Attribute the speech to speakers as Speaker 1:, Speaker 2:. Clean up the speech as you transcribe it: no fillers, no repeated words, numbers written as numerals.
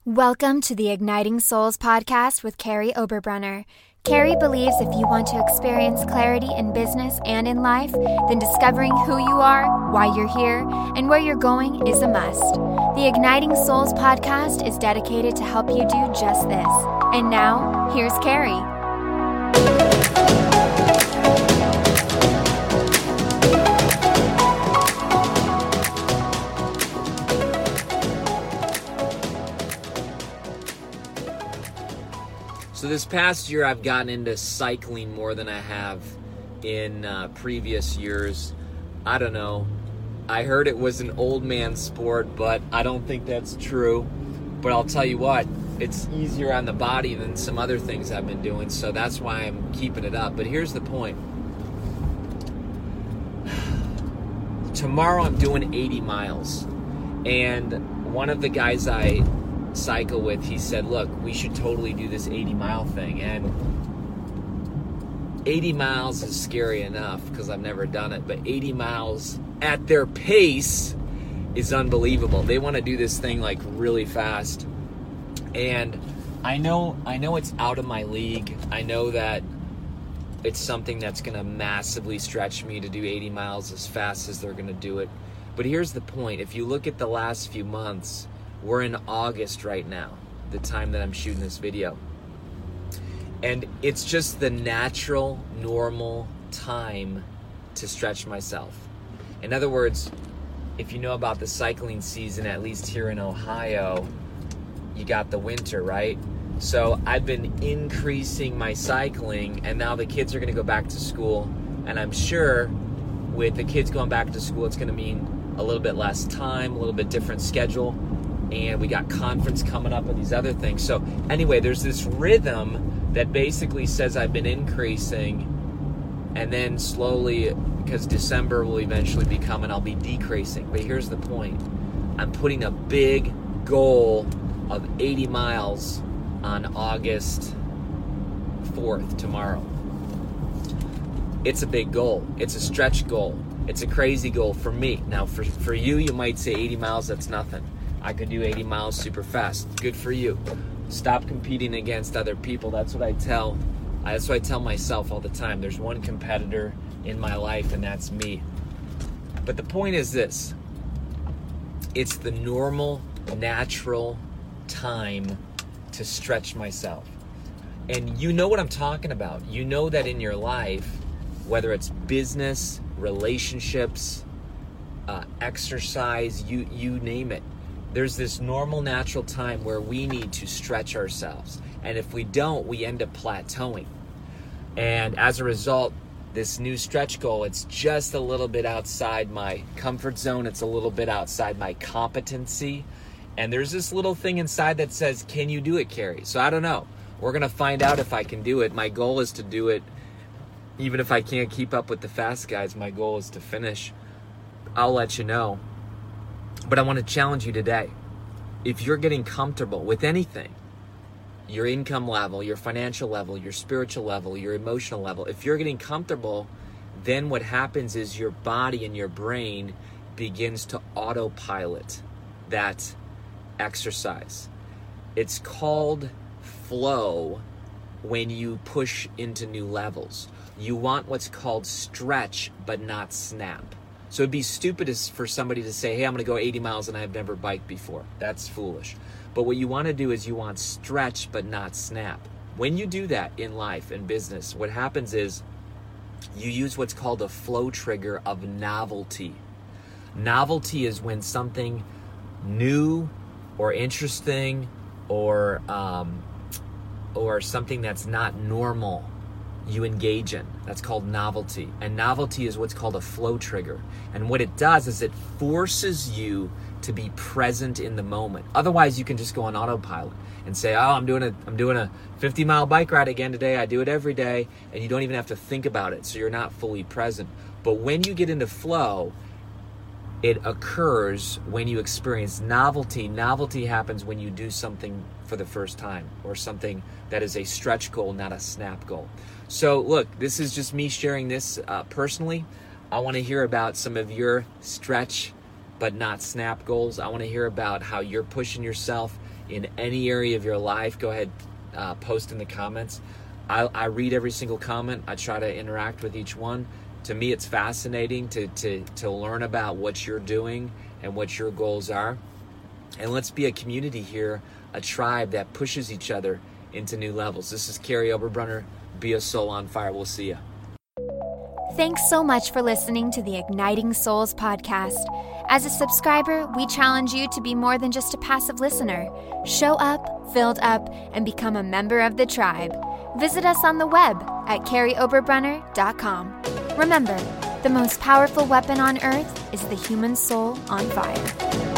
Speaker 1: Welcome to the Igniting Souls podcast with Carrie Oberbrunner. Carrie believes if you want to experience clarity in business and in life, then discovering who you are, why you're here, and where you're going is a must. The Igniting Souls podcast is dedicated to help you do just this. And now, here's Carrie.
Speaker 2: So this past year, I've gotten into cycling more than I have in previous years. I don't know. I heard it was an old man sport, but I don't think that's true. But I'll tell you what, it's easier on the body than some other things I've been doing, so that's why I'm keeping it up. But here's the point. Tomorrow I'm doing 80 miles. And one of the guys I cycle with, he said, look, we should totally do this 80-mile thing. And 80 miles is scary enough because I've never done it, but 80 miles at their pace is unbelievable. They want to do this thing like really fast. And I know it's out of my league. I know that it's something that's going to massively stretch me to do 80 miles as fast as they're going to do it. But here's the point. If you look at the last few months, we're in August right now, the time that I'm shooting this video. And it's just the natural, normal time to stretch myself. In other words, if you know about the cycling season, at least here in Ohio, you got the winter, right? So I've been increasing my cycling, and now the kids are going to go back to school. And I'm sure with the kids going back to school, it's going to mean a little bit less time, a little bit different schedule. And we got conference coming up and these other things. So anyway, there's this rhythm that basically says I've been increasing, and then slowly, because December will eventually be coming, I'll be decreasing. But here's the point. I'm putting a big goal of 80 miles on August 4th, tomorrow. It's a big goal. It's a stretch goal. It's a crazy goal for me. Now, for you, you might say 80 miles, that's nothing. I could do 80 miles super fast. Good for you. Stop competing against other people. That's what I tell myself all the time. There's one competitor in my life, and that's me. But the point is this. It's the normal, natural time to stretch myself. And you know what I'm talking about. You know that in your life, whether it's business, relationships, exercise, you name it. There's this normal, natural time where we need to stretch ourselves. And if we don't, we end up plateauing. And as a result, this new stretch goal, it's just a little bit outside my comfort zone. It's a little bit outside my competency. And there's this little thing inside that says, can you do it, Carrie? So I don't know. We're going to find out if I can do it. My goal is to do it. Even if I can't keep up with the fast guys, my goal is to finish. I'll let you know. But I want to challenge you today. If you're getting comfortable with anything, your income level, your financial level, your spiritual level, your emotional level, if you're getting comfortable, then what happens is your body and your brain begins to autopilot that exercise. It's called flow when you push into new levels. You want what's called stretch, but not snap. So it'd be stupid for somebody to say, hey, I'm going to go 80 miles and I've never biked before. That's foolish. But what you want to do is you want stretch but not snap. When you do that in life and business, what happens is you use what's called a flow trigger of novelty. Novelty is when something new or interesting or something that's not normal you engage in. That's called novelty. And novelty is what's called a flow trigger. And what it does is it forces you to be present in the moment. Otherwise, you can just go on autopilot and say, oh, I'm doing a 50-mile bike ride again today. I do it every day. And you don't even have to think about it. So you're not fully present. But when you get into flow, it occurs when you experience novelty. Novelty happens when you do something for the first time, or something that is a stretch goal, not a snap goal. So look, this is just me sharing this personally. I want to hear about some of your stretch but not snap goals. I want to hear about how you're pushing yourself in any area of your life, go ahead, post in the comments. I read every single comment. I try to interact with each one. To me, it's fascinating to learn about what you're doing and what your goals are. And let's be a community here, a tribe that pushes each other into new levels. This is Carey Oberbrunner. Be a soul on fire. We'll see you.
Speaker 1: Thanks so much for listening to the Igniting Souls podcast. As a subscriber, we challenge you to be more than just a passive listener. Show up, filled up, and become a member of the tribe. Visit us on the web at CareyOberbrunner.com. Remember, the most powerful weapon on earth is the human soul on fire.